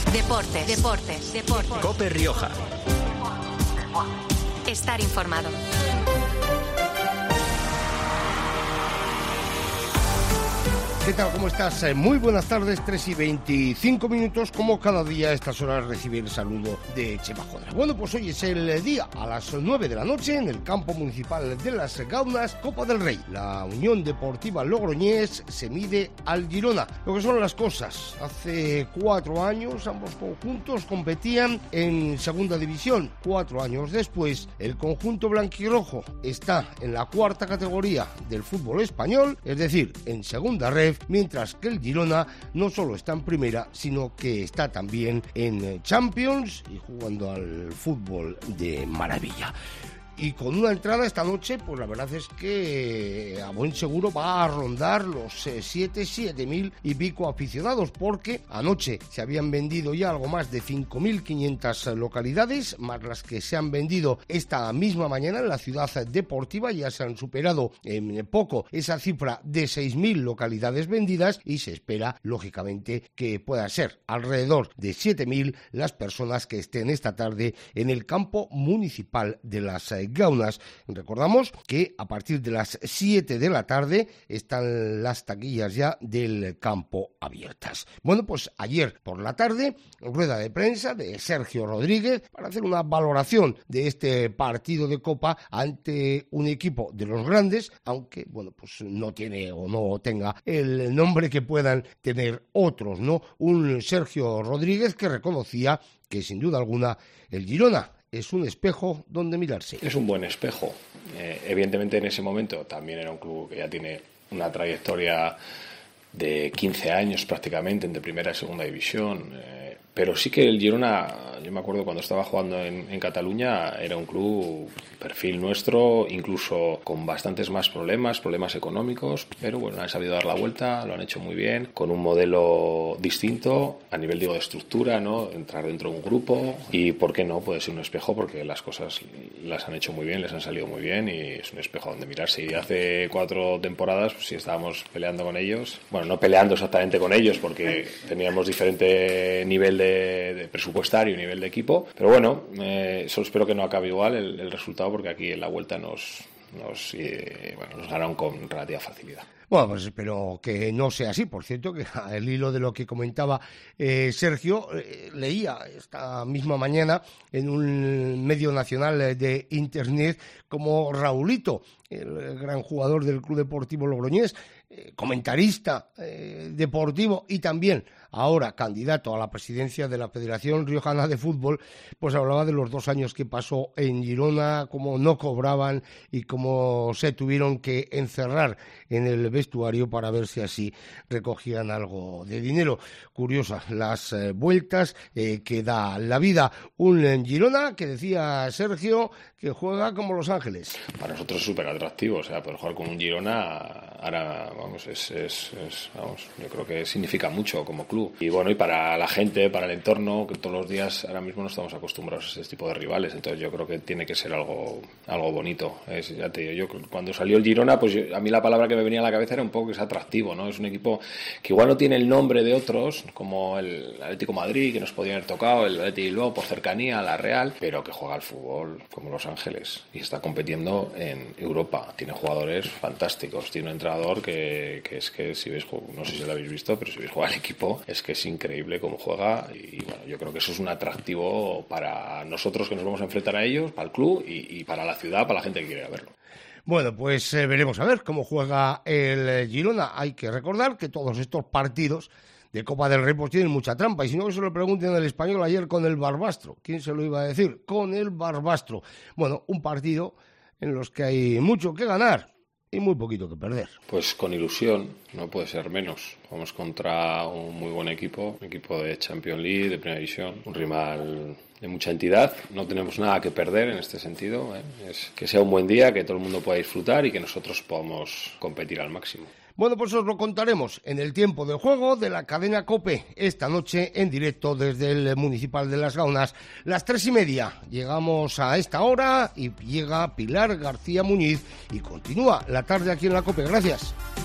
Deportes. COPE Rioja. Estar informado. ¿Qué tal? ¿Cómo estás? Muy buenas tardes, 3:25. Como cada día a estas horas recibe el saludo de Chema Jodra. Bueno, pues hoy es el día, a las 9 de la noche, en el campo municipal de Las Gaunas, Copa del Rey. La Unión Deportiva Logroñés se mide al Girona. Lo que son las cosas, hace 4 años ambos conjuntos competían en segunda división. 4 años después, el conjunto blanquirrojo está en la cuarta categoría del fútbol español, es decir, en segunda ref, mientras que el Girona no solo está en primera, sino que está también en Champions y jugando al fútbol de maravilla. Y con una entrada esta noche, pues la verdad es que a buen seguro va a rondar los 7.000 y pico aficionados, porque anoche se habían vendido ya algo más de 5.500 localidades, más las que se han vendido esta misma mañana en la ciudad deportiva. Ya se han superado en poco esa cifra de 6.000 localidades vendidas y se espera, lógicamente, que puedan ser alrededor de 7.000 las personas que estén esta tarde en el campo municipal de Las Gaunas. Recordamos que a partir de las 7 de la tarde están las taquillas ya del campo abiertas. Bueno, pues ayer por la tarde, rueda de prensa de Sergio Rodríguez para hacer una valoración de este partido de Copa ante un equipo de los grandes, aunque, bueno, pues no tiene o no tenga el nombre que puedan tener otros, ¿no? Un Sergio Rodríguez que reconocía que sin duda alguna el Girona es un espejo donde mirarse. Es un buen espejo. Evidentemente en ese momento también era un club que ya tiene una trayectoria de 15 años prácticamente entre primera y segunda división. Pero sí que el Girona, yo me acuerdo cuando estaba jugando en Cataluña, era un club perfil nuestro, incluso con bastantes más problemas económicos, pero bueno, han sabido dar la vuelta, lo han hecho muy bien, con un modelo distinto, a nivel, digo, de estructura, ¿no? Entrar dentro de un grupo y, ¿por qué no? Puede ser un espejo porque las cosas las han hecho muy bien, les han salido muy bien y es un espejo donde mirarse. Y hace 4 temporadas, pues, sí estábamos peleando con ellos, bueno, no peleando exactamente con ellos porque teníamos diferente nivel de presupuestario y nivel de equipo, pero bueno, solo espero que no acabe igual el resultado, porque aquí en la vuelta nos ganaron con relativa facilidad. Bueno, pues espero que no sea así. Por cierto, que al hilo de lo que comentaba Sergio, leía esta misma mañana en un medio nacional de internet como Raulito, el gran jugador del Club Deportivo Logroñés, comentarista deportivo y también ahora candidato a la presidencia de la Federación Riojana de Fútbol, pues hablaba de los 2 años que pasó en Girona, cómo no cobraban y cómo se tuvieron que encerrar en el vestuario para ver si así recogían algo de dinero. Curiosas las vueltas que da la vida. Un Girona que decía Sergio que juega como Los Ángeles. Para nosotros es súper atractivo, o sea, poder jugar con un Girona ahora, vamos, yo creo que significa mucho como club. Y bueno, y para la gente, para el entorno, que todos los días ahora mismo no estamos acostumbrados a este tipo de rivales, entonces yo creo que tiene que ser algo bonito. Ya te digo, yo cuando salió el Girona, pues a mí la palabra que me venía a la cabeza era un poco que es atractivo, ¿no? Es un equipo que igual no tiene el nombre de otros, como el Atlético de Madrid, que nos podía haber tocado, el Atleti Bilbao por cercanía, la Real, pero que juega al fútbol como Los Ángeles y está compitiendo en Europa. Tiene jugadores fantásticos, tiene un entrenador que es que si veis, no sé si lo habéis visto, pero si veis jugar al equipo, es que es increíble cómo juega y bueno, yo creo que eso es un atractivo para nosotros que nos vamos a enfrentar a ellos, para el club y para la ciudad, para la gente que quiere verlo. Bueno, pues veremos a ver cómo juega el Girona. Hay que recordar que todos estos partidos de Copa del Rey pues tienen mucha trampa, y si no, que se lo pregunten al Español ayer con el Barbastro. ¿Quién se lo iba a decir? Con el Barbastro. Bueno, un partido en los que hay mucho que ganar y muy poquito que perder. Pues con ilusión, no puede ser menos. Vamos contra un muy buen equipo, un equipo de Champions League, de Primera División, un rival de mucha entidad. No tenemos nada que perder en este sentido, es que sea un buen día, que todo el mundo pueda disfrutar y que nosotros podamos competir al máximo. Bueno, pues os lo contaremos en el tiempo de juego de la cadena COPE, esta noche en directo desde el Municipal de Las Gaunas, las 3:30. Llegamos a esta hora y llega Pilar García Muñiz y continúa la tarde aquí en la COPE. Gracias.